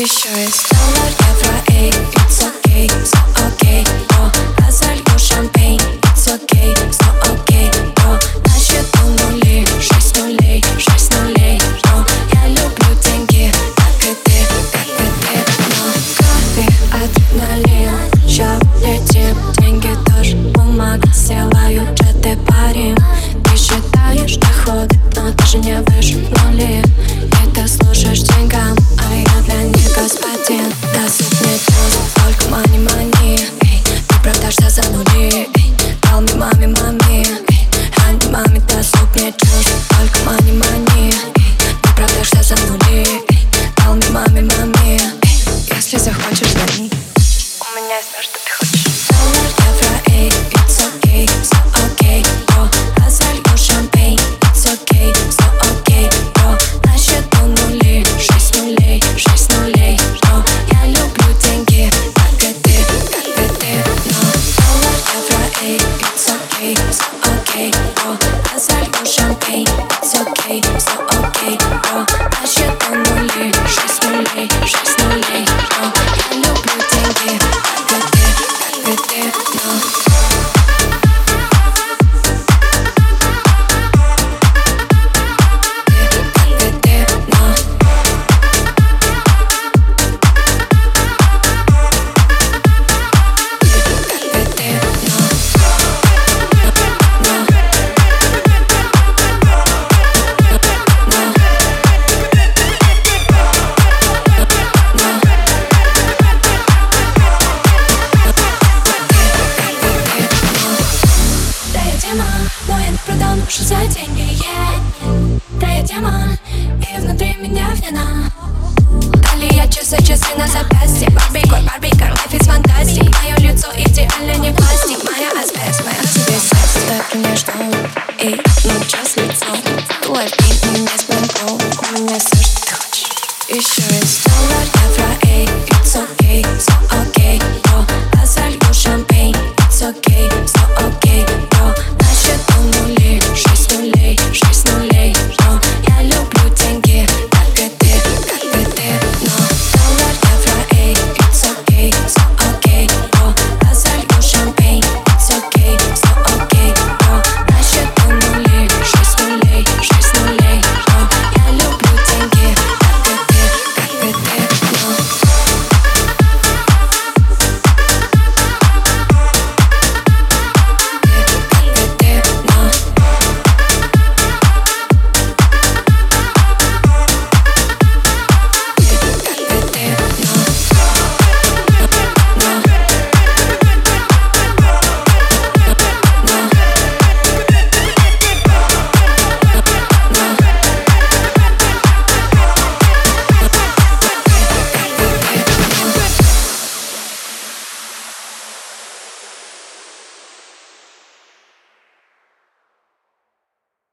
Еще есть доллар, евро, эй, it's okay, so okay, бро. Я залью шампейн, it's okay, so okay, бро. На счету нули, 6 нулей, 6 нулей, бро. Я люблю деньги, как и ты, но карты адреналин, ща летим, деньги тоже, бумага, сделаю джеты парим. Ты считаешь доходы, но ты же не выше нули. И ты служишь деньгам, а я для них господин. Доступный плюс, только money, money. Эй, ты продашься за нули. Эй, tell me, маме, маме. Эй, honey, маме, доступный плюс, только money, money. Эй, ты продашься за нули. Эй, tell me, маме, маме. Эй, если захочешь, звони. у меня есть все, что ты хочешь. Доллар, евро, эй, it's okay, so okay, бро. Я залью шампейн, it's okay, so okay, бро. На счету нули, 6 нулей, 6 нулей, бро. Я люблю деньги, как и ты, но доллар, евро, эй, it's okay, so okay, бро. Я залью шампейн, it's okay, so okay, бро. На счету нули, 6 нулей, 6 нулей, бро. Я люблю деньги, как и ты, но но я не продам душу за деньги, yeah. Да я демон, и внутри меня вина. Далее часы на запястье. Барбикор, барбикор, life is fantastic. Мое лицо идеально, не пластик. Моя асбест, моя асбест. Дай конечно, эй, ну час лицом. Твой пинг, меня с бомбом. У меня все, что ты хочешь. Еще есть доллар, евро, эй, it's okay,